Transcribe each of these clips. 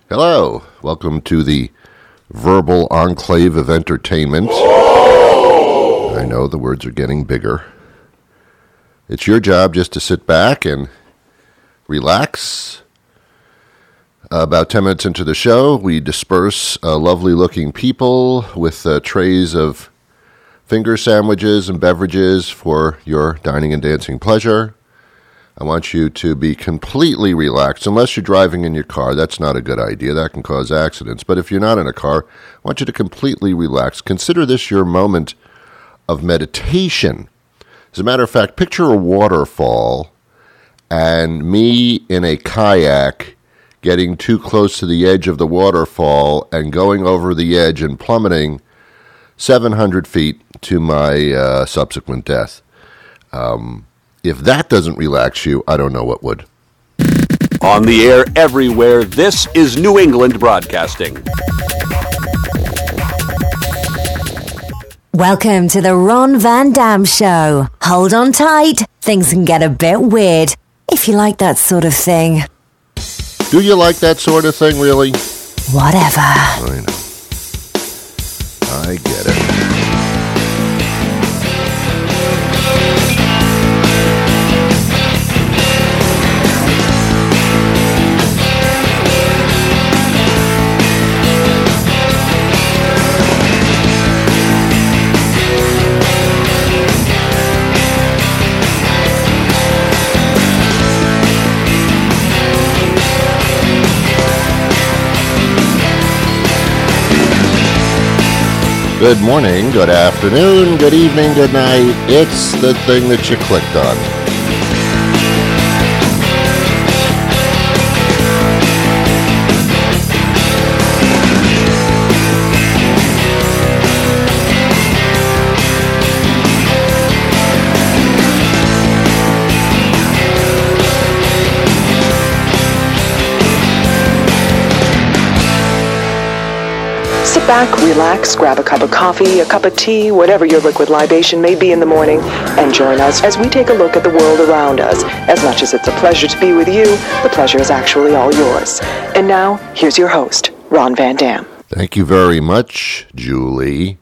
Hello, welcome to the verbal enclave of entertainment. I know the words are getting bigger. It's your job just to sit back and relax. About 10 minutes into the show, we disperse lovely-looking people with trays of finger sandwiches and beverages for your dining and dancing pleasure. I want you to be completely relaxed, unless you're driving in your car. That's not a good idea. That can cause accidents. But if you're not in a car, I want you to completely relax. Consider this your moment of meditation. As a matter of fact, picture a waterfall and me in a kayak getting too close to the edge of the waterfall and going over the edge and plummeting 700 feet to my subsequent death. If that doesn't relax you, I don't know what would. On the air everywhere, this is New England Broadcasting. Welcome to the Ron Van Dam Show. Hold on tight. Things can get a bit weird, if you like that sort of thing. Do you like that sort of thing, really? Whatever. I know. I get it. Good morning, good afternoon, good evening, good night. It's the thing that you clicked on. Sit back, relax, grab a cup of coffee, a cup of tea, whatever your liquid libation may be in the morning, and join us as we take a look at the world around us. As much as it's a pleasure to be with you, the pleasure is actually all yours. And now, here's your host, Ron Van Dam. Thank you very much, Julie.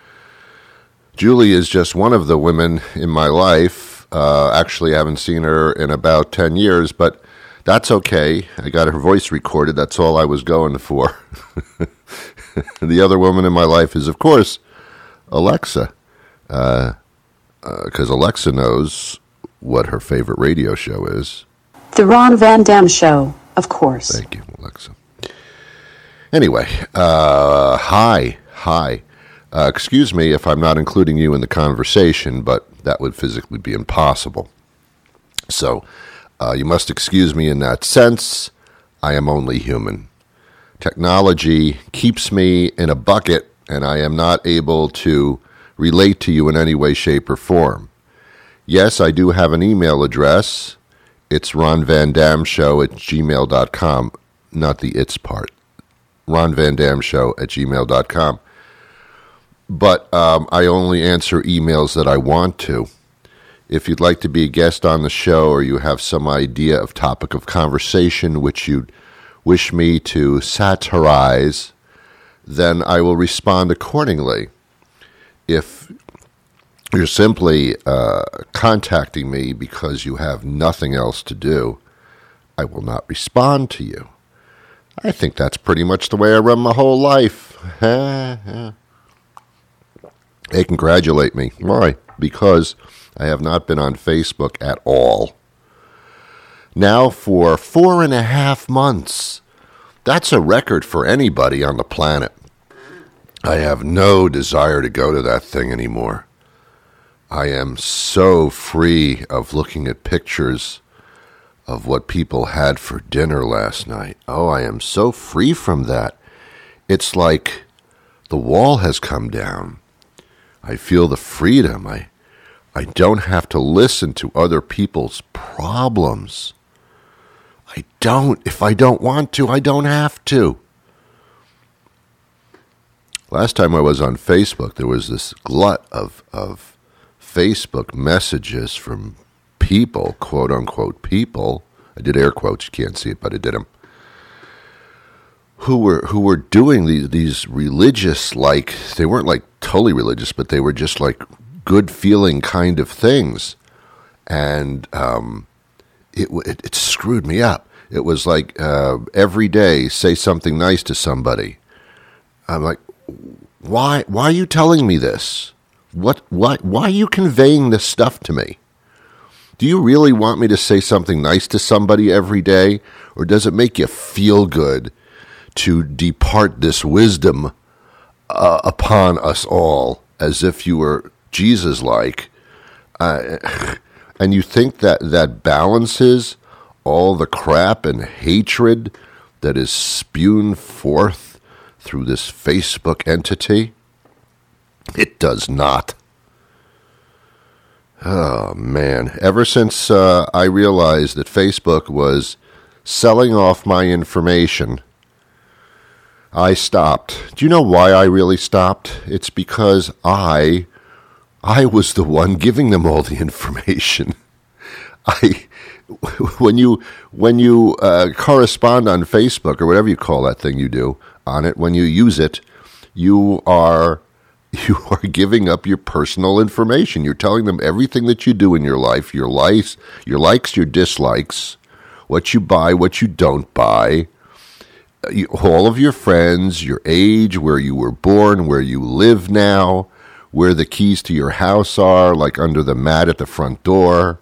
Julie is just one of the women in my life. Actually, I haven't seen her in about 10 years, but that's okay. I got her voice recorded. That's all I was going for. The other woman in my life is, of course, Alexa, because Alexa knows what her favorite radio show is. The Ron Van Dam Show, of course. Thank you, Alexa. Anyway, hi. Excuse me if I'm not including you in the conversation, but that would physically be impossible. So you must excuse me in that sense. I am only human. Technology keeps me in a bucket, and I am not able to relate to you in any way, shape, or form. Yes, I do have an email address. It's ronvandamshow@gmail.com. Not the it's part. ronvandamshow@gmail.com. But I only answer emails that I want to. If you'd like to be a guest on the show, or you have some idea of topic of conversation which you'd wish me to satirize, then I will respond accordingly. If you're simply contacting me because you have nothing else to do, I will not respond to you. I think that's pretty much the way I run my whole life. They congratulate me. Why? Because I have not been on Facebook at all. Now for 4.5 months. That's a record for anybody on the planet. I have no desire to go to that thing anymore. I am so free of looking at pictures of what people had for dinner last night. Oh, I am so free from that. It's like the wall has come down. I feel the freedom. I don't have to listen to other people's problems. I don't. If I don't want to, I don't have to. Last time I was on Facebook, there was this glut of Facebook messages from people, quote-unquote people. I did air quotes. You can't see it, but I did them. who were doing these religious, like, they weren't like totally religious, but they were just like good feeling kind of things. And it screwed me up. It was like every day say something nice to somebody. I'm like, why are you telling me this? Why are you conveying this stuff to me? Do you really want me to say something nice to somebody every day? Or does it make you feel good to depart this wisdom upon us all as if you were Jesus-like? And you think that balances all the crap and hatred that is spewed forth through this Facebook entity? It does not. Oh, man. Ever since I realized that Facebook was selling off my information, I stopped. Do you know why I really stopped? It's because I was the one giving them all the information. When you correspond on Facebook or whatever you call that thing you do on it, when you use it, you are giving up your personal information. You're telling them everything that you do in your life, your likes, your dislikes, what you buy, what you don't buy, all of your friends, your age, where you were born, where you live now, where the keys to your house are, like under the mat at the front door.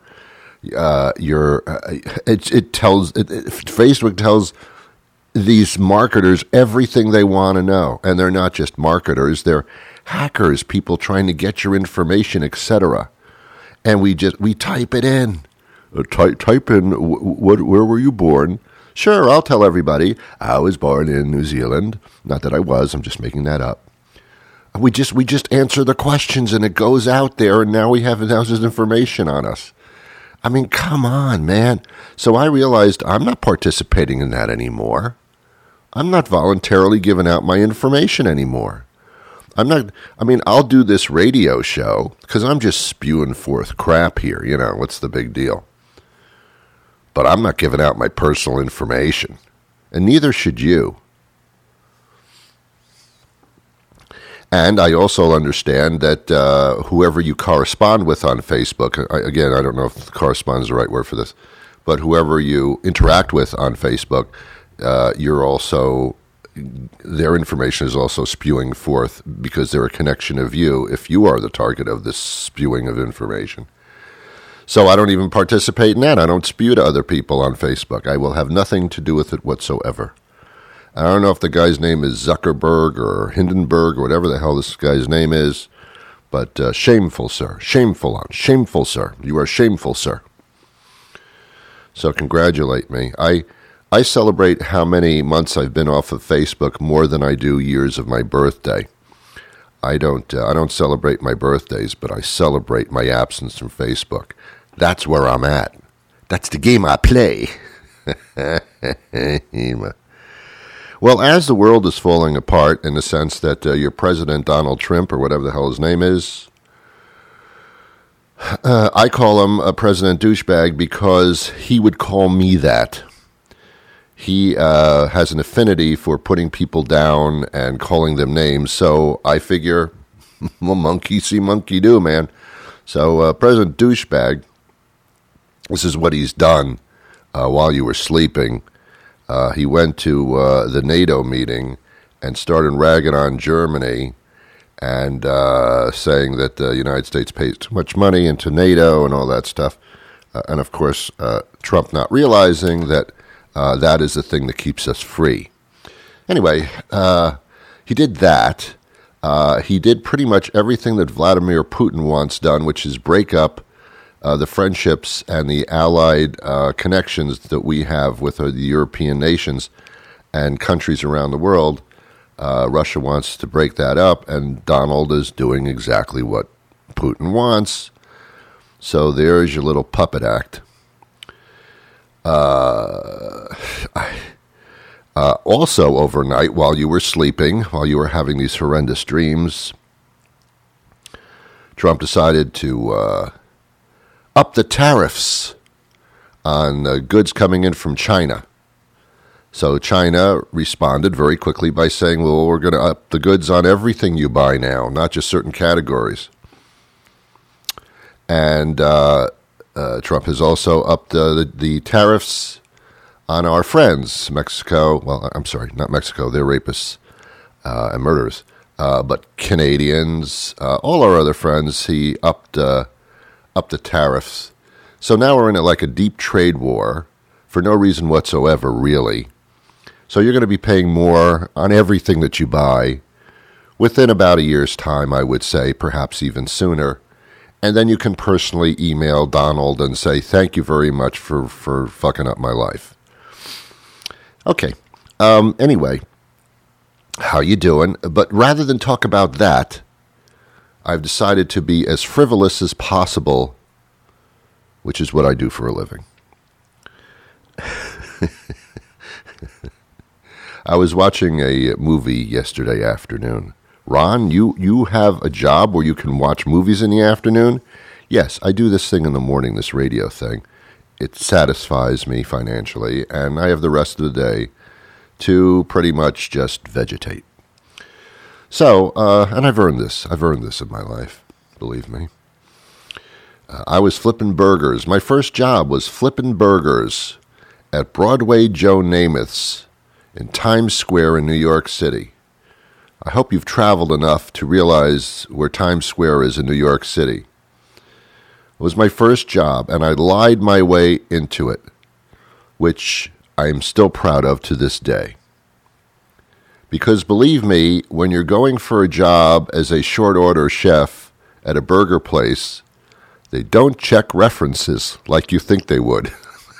Facebook tells these marketers everything they want to know, and they're not just marketers; they're hackers, people trying to get your information, etc. And we type it in. Type in where were you born? Sure, I'll tell everybody I was born in New Zealand. Not that I was. I'm just making that up. We just answer the questions, and it goes out there, and now there's information on us. I mean, come on, man. So I realized I'm not participating in that anymore. I'm not voluntarily giving out my information anymore. I'll do this radio show because I'm just spewing forth crap here. You know, what's the big deal? But I'm not giving out my personal information. And neither should you. And I also understand that whoever you correspond with on Facebook, again, I don't know if correspond is the right word for this, but whoever you interact with on Facebook, their information is also spewing forth because they're a connection of you if you are the target of this spewing of information. So I don't even participate in that. I don't spew to other people on Facebook. I will have nothing to do with it whatsoever. I don't know if the guy's name is Zuckerberg or Hindenburg or whatever the hell this guy's name is, but shameful, sir. Shameful, sir. You are shameful, sir. So congratulate me. I celebrate how many months I've been off of Facebook more than I do years of my birthday. I don't celebrate my birthdays, but I celebrate my absence from Facebook. That's where I'm at. That's the game I play. Well, as the world is falling apart in the sense that your president, Donald Trump, or whatever the hell his name is, I call him a President Douchebag because he would call me that. He has an affinity for putting people down and calling them names, so I figure, well, monkey see, monkey do, man. So President Douchebag, this is what he's done while you were sleeping. He went to the NATO meeting and started ragging on Germany and saying that the United States pays too much money into NATO and all that stuff. And, of course, Trump not realizing that that is the thing that keeps us free. Anyway, he did that. He did pretty much everything that Vladimir Putin wants done, which is break up the friendships and the allied connections that we have with the European nations and countries around the world. Russia wants to break that up, and Donald is doing exactly what Putin wants. So there's your little puppet act. Also overnight, while you were sleeping, while you were having these horrendous dreams, Trump decided to up the tariffs on goods coming in from China. So China responded very quickly by saying, well, we're going to up the goods on everything you buy now, not just certain categories. And Trump has also upped the tariffs on our friends, Mexico. Well, I'm sorry, not Mexico. They're rapists and murderers. But Canadians, all our other friends, he upped the tariffs. So now we're in like a deep trade war for no reason whatsoever, really. So you're going to be paying more on everything that you buy within about a year's time, I would say, perhaps even sooner. And then you can personally email Donald and say, thank you very much for fucking up my life. Okay. Anyway, how you doing? But rather than talk about that, I've decided to be as frivolous as possible, which is what I do for a living. I was watching a movie yesterday afternoon. Ron, you have a job where you can watch movies in the afternoon? Yes, I do this thing in the morning, this radio thing. It satisfies me financially, and I have the rest of the day to pretty much just vegetate. So, and I've earned this. I've earned this in my life, believe me. I was flipping burgers. My first job was flipping burgers at Broadway Joe Namath's in Times Square in New York City. I hope you've traveled enough to realize where Times Square is in New York City. It was my first job, and I lied my way into it, which I am still proud of to this day. Because believe me, when you're going for a job as a short-order chef at a burger place, they don't check references like you think they would.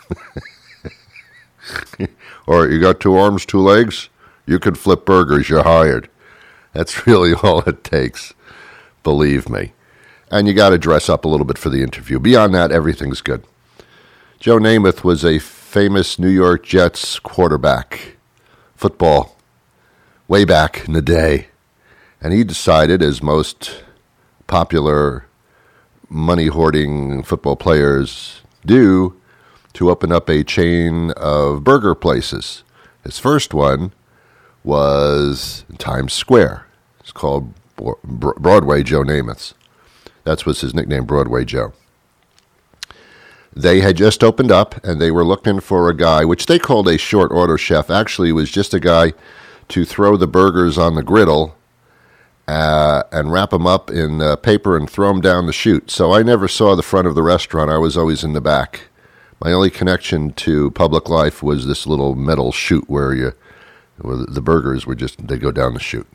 Or you got 2 arms, 2 legs? You can flip burgers, you're hired. That's really all it takes, believe me. And you got to dress up a little bit for the interview. Beyond that, everything's good. Joe Namath was a famous New York Jets quarterback, football, way back in the day. And he decided, as most popular money-hoarding football players do, to open up a chain of burger places. His first one was in Times Square. It's called Broadway Joe Namath's. That was his nickname, Broadway Joe. They had just opened up, and they were looking for a guy, which they called a short order chef. Actually, it was just a guy to throw the burgers on the griddle and wrap them up in paper and throw them down the chute. So I never saw the front of the restaurant. I was always in the back. My only connection to public life was this little metal chute where the burgers were they go down the chute.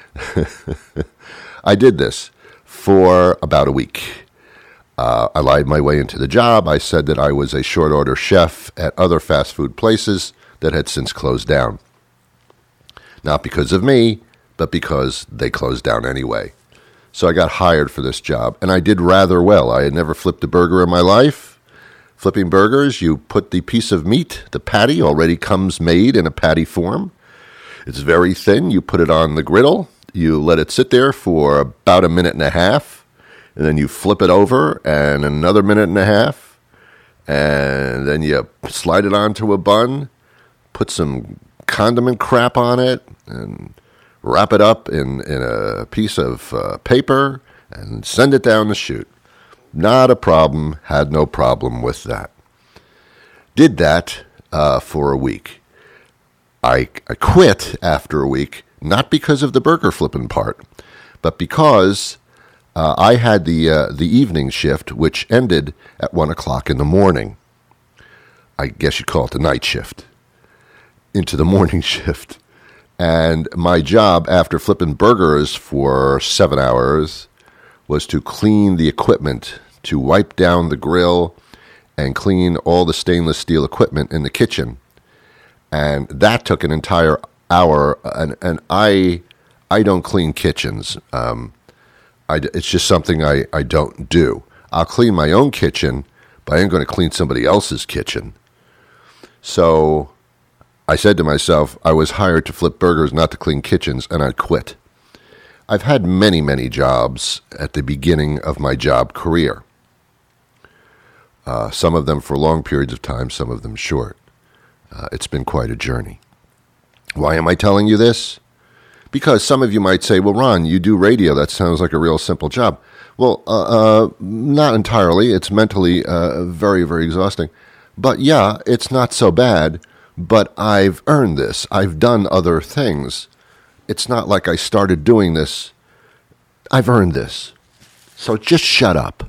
I did this for about a week. I lied my way into the job. I said that I was a short order chef at other fast food places that had since closed down. Not because of me, but because they closed down anyway. So I got hired for this job, and I did rather well. I had never flipped a burger in my life. Flipping burgers, you put the piece of meat, the patty already comes made in a patty form. It's very thin. You put it on the griddle. You let it sit there for about 1.5 minutes, and then you flip it over and another 1.5 minutes, and then you slide it onto a bun, put some condiment crap on it, and wrap it up in a piece of paper and send it down the chute. Not a problem. Had no problem with that. Did that for a week. I quit after a week, not because of the burger flipping part, but because I had the evening shift, which ended at 1 o'clock in the morning. I guess you'd call it the night shift, into the morning shift. And my job after flipping burgers for 7 hours was to clean the equipment, to wipe down the grill and clean all the stainless steel equipment in the kitchen. And that took an entire hour, and I don't clean kitchens. It's just something I don't do. I'll clean my own kitchen, but I ain't going to clean somebody else's kitchen. So I said to myself, I was hired to flip burgers, not to clean kitchens, and I quit. I've had many, many jobs at the beginning of my job career. Some of them for long periods of time, some of them short. It's been quite a journey. Why am I telling you this? Because some of you might say, well, Ron, you do radio. That sounds like a real simple job. Well, not entirely. It's mentally very, very exhausting. But yeah, it's not so bad. But I've earned this. I've done other things. It's not like I started doing this. I've earned this. So just shut up.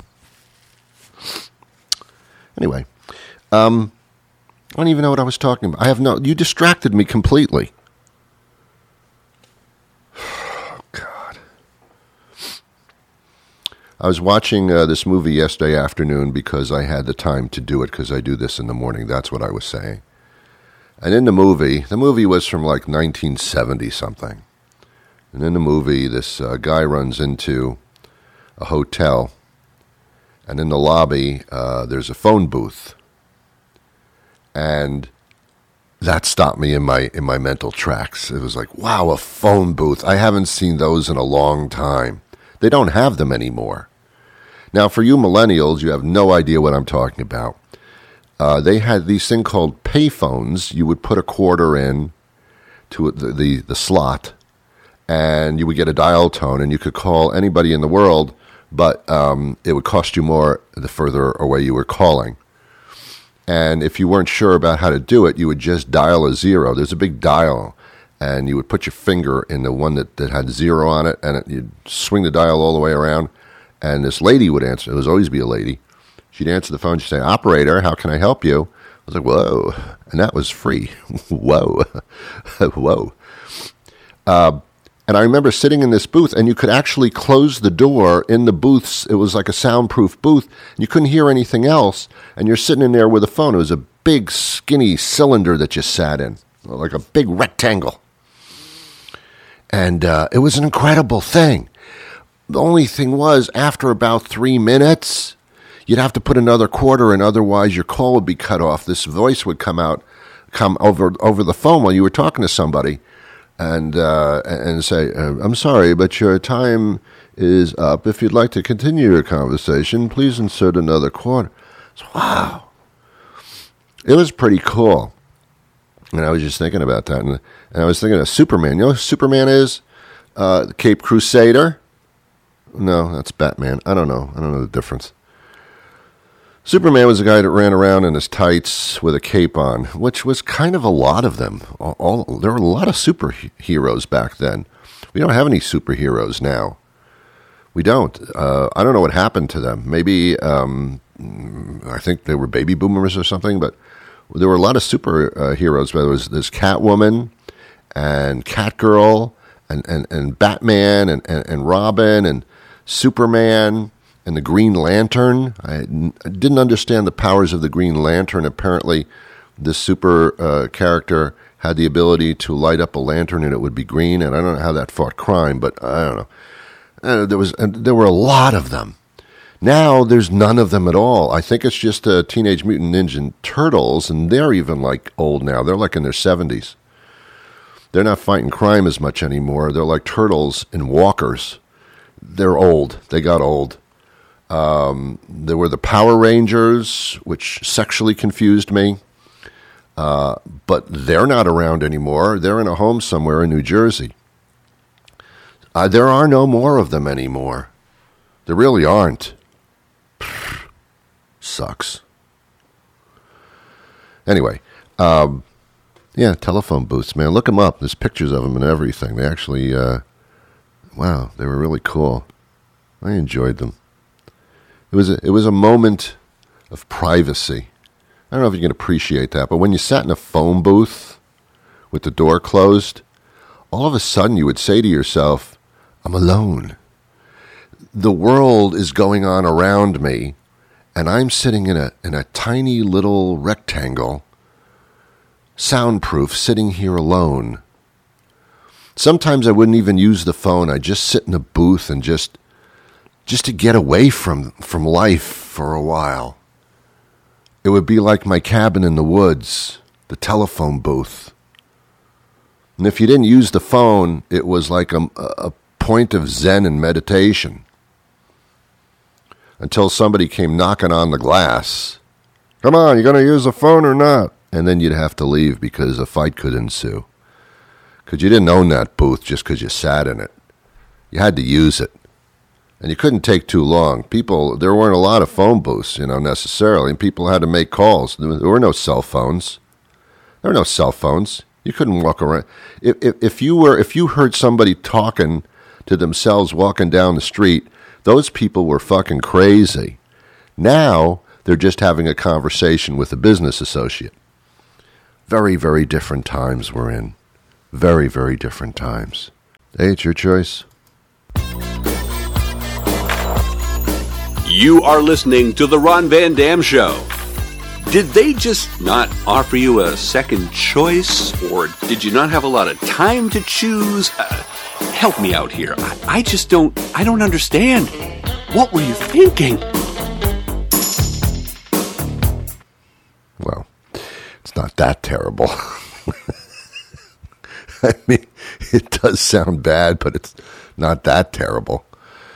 Anyway, I don't even know what I was talking about. You distracted me completely. Oh, God. I was watching this movie yesterday afternoon because I had the time to do it because I do this in the morning. That's what I was saying. And in the movie was from like 1970 something. And in the movie, this guy runs into a hotel. And in the lobby, there's a phone booth. And that stopped me in my mental tracks. It was like, wow, a phone booth. I haven't seen those in a long time. They don't have them anymore. Now, for you millennials, you have no idea what I'm talking about. They had these thing called payphones. You would put a quarter in to the slot, and you would get a dial tone, and you could call anybody in the world, but it would cost you more the further away you were calling. And if you weren't sure about how to do it, you would just dial a 0. There's a big dial, and you would put your finger in the one that had 0 on it, and you'd swing the dial all the way around, and this lady would answer. It would always be a lady. She'd answer the phone. She'd say, "Operator, how can I help you?" I was like, "Whoa." And that was free. Whoa. Whoa. And I remember sitting in this booth, and you could actually close the door in the booths. It was like a soundproof booth. You couldn't hear anything else, and you're sitting in there with a phone. It was a big, skinny cylinder that you sat in, like a big rectangle. And it was an incredible thing. The only thing was, after about 3 minutes, you'd have to put another quarter in, otherwise your call would be cut off. This voice would come over the phone while you were talking to somebody, and say, "I'm sorry, but your time is up. If you'd like to continue your conversation, please insert another quarter." So, wow, it was pretty cool. And I was just thinking about that, and I was thinking of Superman. You know who Superman is? The Cape Crusader? No, that's Batman. I don't know the difference. Superman was a guy that ran around in his tights with a cape on, which was kind of a lot of them. There were a lot of superheroes back then. We don't have any superheroes now. We don't. I don't know what happened to them. Maybe, I think they were baby boomers or something, but there were a lot of superheroes. There was this Catwoman and Catgirl and Batman and Robin and Superman and the Green Lantern. I didn't understand the powers of the Green Lantern. Apparently, this super character had the ability to light up a lantern and it would be green. And I don't know how that fought crime, but I don't know. There were a lot of them. Now there's none of them at all. I think it's just Teenage Mutant Ninja Turtles, and they're even like old now. They're like in their 70s. They're not fighting crime as much anymore. They're like turtles and walkers. They're old. They got old. There were the Power Rangers, which sexually confused me. But they're not around anymore. They're in a home somewhere in New Jersey. There are no more of them anymore. There really aren't. Sucks. Anyway, yeah, telephone booths, man. Look them up. There's pictures of them and everything. They actually, wow, they were really cool. I enjoyed them. It was a moment of privacy. I don't know if you can appreciate that, but when you sat in a phone booth with the door closed, all of a sudden you would say to yourself, "I'm alone. The world is going on around me, and I'm sitting in a tiny little rectangle, soundproof, sitting here alone." Sometimes I wouldn't even use the phone. I'd just sit in a booth and just to get away from life for a while. It would be like my cabin in the woods, the telephone booth. And if you didn't use the phone, it was like a point of zen and meditation. Until somebody came knocking on the glass. "Come on, you going to use the phone or not?" And then you'd have to leave because a fight could ensue. because you didn't own that booth just because you sat in it. You had to use it. And you couldn't take too long. There weren't a lot of phone booths, necessarily, and people had to make calls. There were no cell phones. You couldn't walk around. If you heard somebody talking to themselves walking down the street, those people were fucking crazy. Now they're just having a conversation with a business associate. Very, very different times we're in. Very, very different times. Hey, it's your choice. You are listening to The Ron Van Dam Show. Did they just not offer you a second choice? Or did you not have a lot of time to choose? Help me out here. I don't understand. What were you thinking? Well, it's not that terrible. I mean, it does sound bad, but it's not that terrible.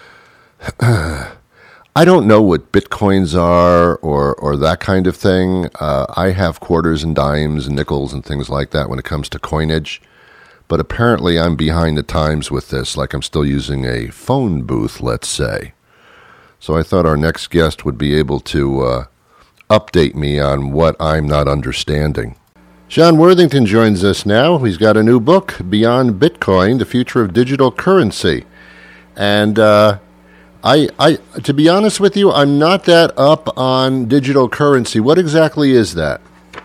I don't know what bitcoins are or that kind of thing. I have quarters and dimes and nickels and things like that when it comes to coinage. But apparently I'm behind the times with this, like I'm still using a phone booth, let's say. So I thought our next guest would be able to update me on what I'm not understanding. Sean Worthington joins us now. He's got a new book, Beyond Bitcoin, The Future of Digital Currency. And I to be honest with you, I'm not that up on digital currency. What exactly is that?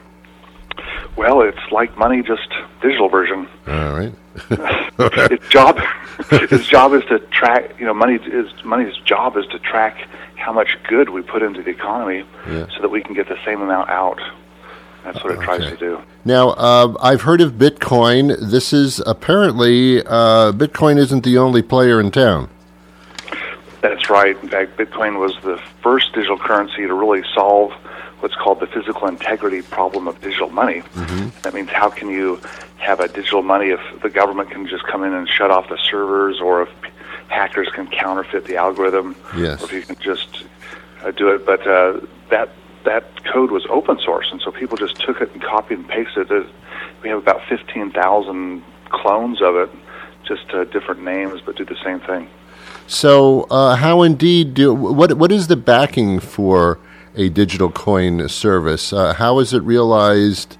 Well, it's like money, just digital version. All right. Its job is to track. Money's job is to track how much good we put into the economy, so that we can get the same amount out. That's what it tries to do. Now, I've heard of Bitcoin. This is apparently Bitcoin isn't the only player in town. That's right. In fact, Bitcoin was the first digital currency to really solve what's called the physical integrity problem of digital money. Mm-hmm. That means how can you have a digital money if the government can just come in and shut off the servers, or if hackers can counterfeit the algorithm, or if you can just do it. But that code was open source, and so people just took it and copied and pasted it. We have about 15,000 clones of it, just different names, but do the same thing. So, how indeed what is the backing for a digital coin service? How is it realized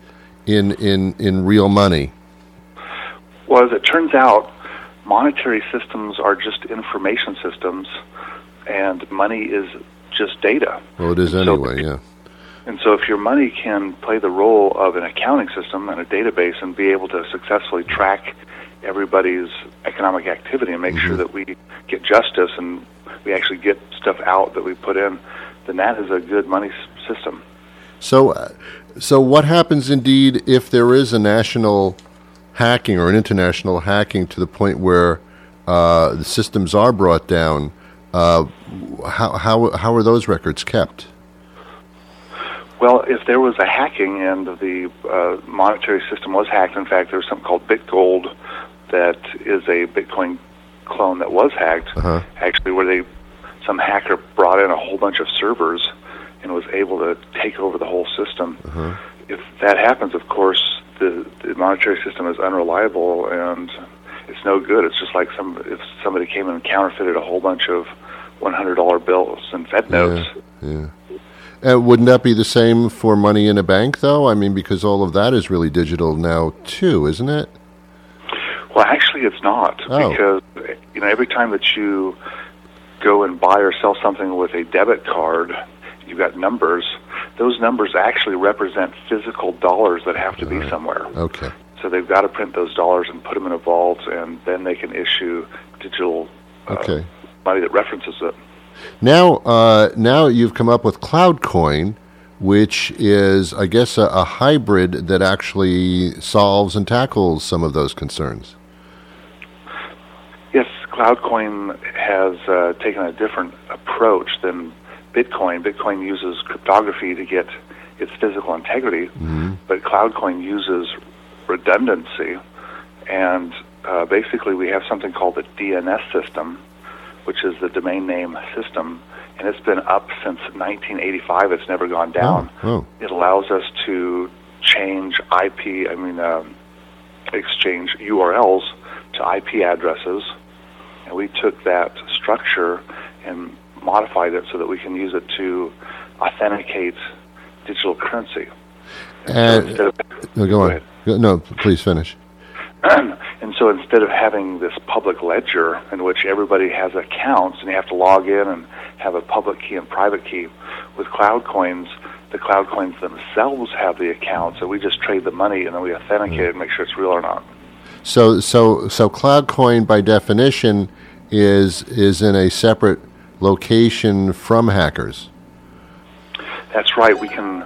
in real money? Well, as it turns out, monetary systems are just information systems, and money is just data. Well, it is anyway, yeah. And so if your money can play the role of an accounting system and a database and be able to successfully track everybody's economic activity and make sure that we get justice and we actually get stuff out that we put in, then that is a good money system. So what happens indeed if there is a national hacking or an international hacking to the point where the systems are brought down? How are those records kept? Well, if there was a hacking and the monetary system was hacked, in fact, there's something called BitGold that is a Bitcoin clone that was hacked, actually, where some hacker brought in a whole bunch of servers and was able to take over the whole system. If that happens, of course, the monetary system is unreliable and it's no good. It's just like if somebody came in and counterfeited a whole bunch of $100 bills and Fed notes. Yeah. Wouldn't that be the same for money in a bank, though? I mean, because all of that is really digital now, too, isn't it? Well, actually, it's not. Because, every time that you go and buy or sell something with a debit card, you've got numbers. Those numbers actually represent physical dollars that have to be somewhere. Okay. So they've got to print those dollars and put them in a vault, and then they can issue digital money that references it. Now you've come up with CloudCoin, which is, I guess, a hybrid that actually solves and tackles some of those concerns. Yes, CloudCoin has taken a different approach than Bitcoin. Bitcoin uses cryptography to get its physical integrity, but CloudCoin uses redundancy. And basically we have something called the DNS system, which is the domain name system, and it's been up since 1985. It's never gone down. It allows us to change exchange URLs to IP addresses, and we took that structure and modified it so that we can use it to authenticate digital currency. And so no, go on. No, please finish. And so instead of having this public ledger in which everybody has accounts and you have to log in and have a public key and private key, with CloudCoins, the CloudCoins themselves have the account, so we just trade the money and then we authenticate it and make sure it's real or not. So CloudCoin by definition is in a separate location from hackers. That's right. We can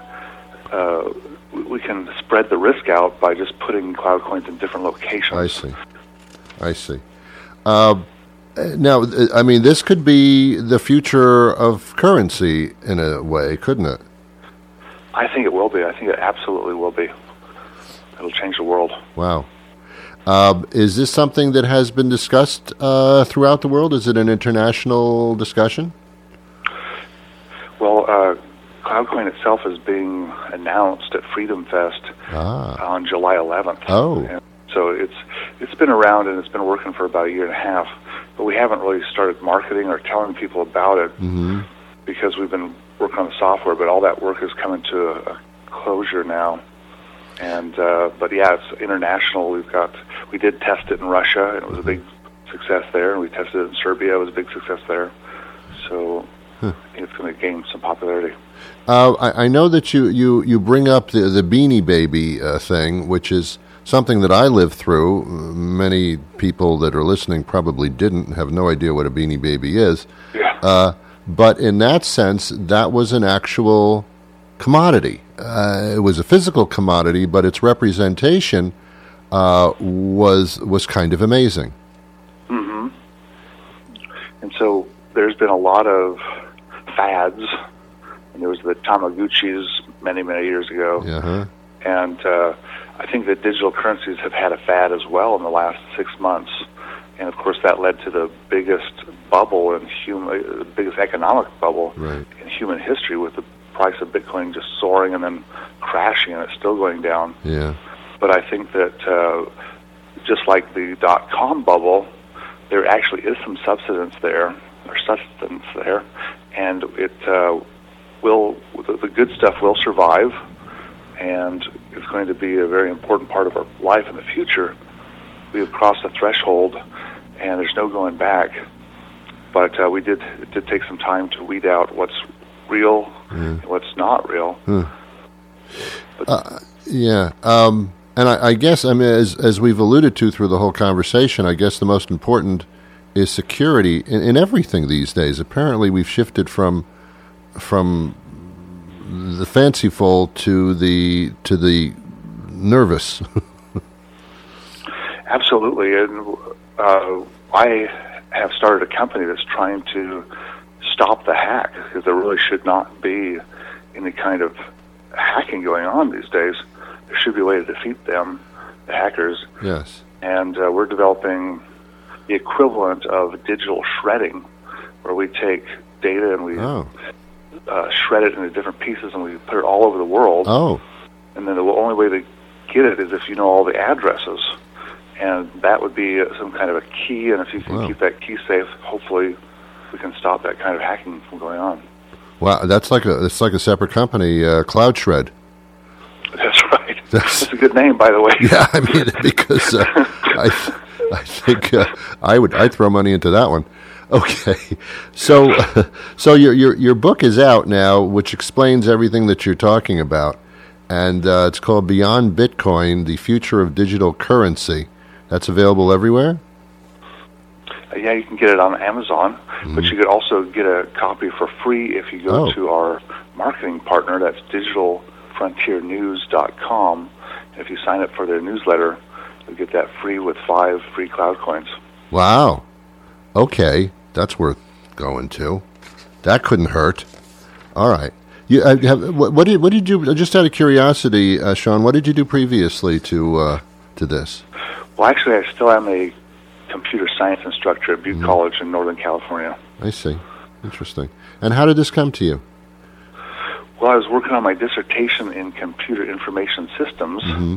spread the risk out by just putting CloudCoins in different locations. I see. Now, I mean, this could be the future of currency in a way, couldn't it? I think it will be. I think it absolutely will be. It'll change the world. Wow. Is this something that has been discussed throughout the world? Is it an international discussion? Well, CloudCoin itself is being announced at Freedom Fest on July 11th. Oh. And so it's been around and it's been working for about a year and a half, but we haven't really started marketing or telling people about it because we've been working on the software, but all that work is coming to a closure now. And but yeah, it's international. We did test it in Russia, and it was a big success there, and we tested it in Serbia. It was a big success there. So it's going to gain some popularity. I know that you bring up the Beanie Baby thing, which is something that I lived through. Many people that are listening probably didn't, have no idea what a Beanie Baby is. Yeah. But in that sense, that was an actual commodity. It was a physical commodity, but its representation was kind of amazing. Mm-hmm. And so there's been a lot of fads. And there was the Tamagotchis many, many years ago. Uh-huh. And I think that digital currencies have had a fad as well in the last 6 months. And, of course, that led to the biggest bubble in the biggest economic bubble in human history, with the price of Bitcoin just soaring and then crashing, and it's still going down. Yeah. But I think that just like the dot-com bubble, there actually is some substance there, and it the good stuff will survive, and it's going to be a very important part of our life in the future. We have crossed the threshold, and there's no going back. But it did take some time to weed out what's real and what's not real. Yeah. And I guess, I mean, as we've alluded to through the whole conversation, I guess the most important is security in everything these days. Apparently, we've shifted from the fanciful to the nervous. Absolutely, and I have started a company that's trying to stop the hack, because there really should not be any kind of hacking going on these days. There should be a way to defeat them, the hackers. Yes. And we're developing the equivalent of digital shredding, where we take data and we shred it into different pieces, and we put it all over the world. Oh. And then the only way to get it is if you know all the addresses. And that would be some kind of a key, and if you can keep that key safe, hopefully we can stop that kind of hacking from going on. Wow, it's like a separate company, CloudShred. That's right. That's a good name, by the way. Yeah, I mean, because I think I'd throw money into that one. Okay, so your book is out now, which explains everything that you're talking about, and it's called Beyond Bitcoin: The Future of Digital Currency. That's available everywhere? Yeah, you can get it on Amazon, but you could also get a copy for free if you go to our marketing partner. That's digitalfrontiernews.com. If you sign up for their newsletter, you'll get that free with 5 free CloudCoins. Wow. Okay, that's worth going to. That couldn't hurt. All right. What did you do? Just out of curiosity, Sean, what did you do previously to this? Well, actually, I still am a computer science instructor at Butte College in Northern California. I see. Interesting. And how did this come to you? Well, I was working on my dissertation in computer information systems,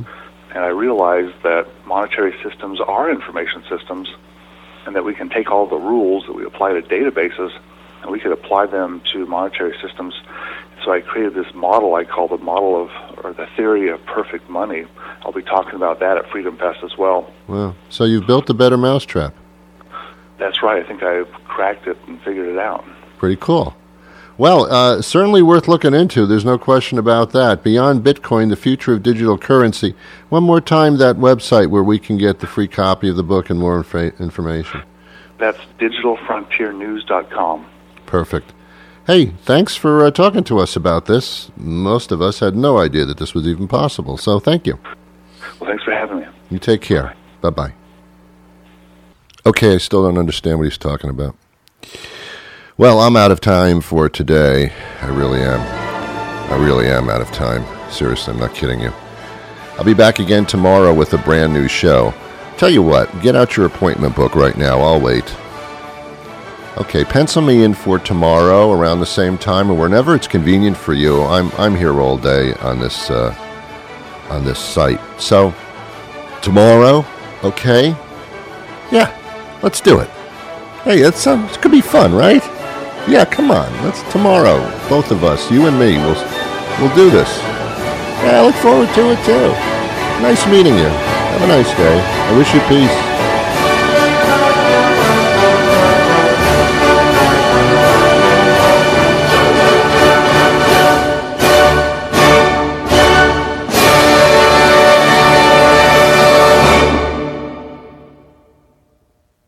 and I realized that monetary systems are information systems, and that we can take all the rules that we apply to databases and we could apply them to monetary systems. So I created this model I call the model of, or the theory of perfect money. I'll be talking about that at Freedom Fest as well. Well, so you've built a better mousetrap. That's right. I think I've cracked it and figured it out. Pretty cool. Well, certainly worth looking into. There's no question about that. Beyond Bitcoin, the future of digital currency. One more time, that website where we can get the free copy of the book and more information. That's digitalfrontiernews.com. Perfect. Hey, thanks for talking to us about this. Most of us had no idea that this was even possible, so thank you. Well, thanks for having me. You take care. Bye-bye. Okay, I still don't understand what he's talking about. Well, I'm out of time for today. I really am. I really am out of time. Seriously, I'm not kidding you. I'll be back again tomorrow with a brand new show. Tell you what, get out your appointment book right now. I'll wait. Okay, pencil me in for tomorrow around the same time or whenever it's convenient for you. I'm here all day on this site. So tomorrow, okay? Yeah, let's do it. Hey, it could be fun, right? Yeah, come on. Let's tomorrow, both of us, you and me, we'll do this. Yeah, I look forward to it too. Nice meeting you. Have a nice day. I wish you peace.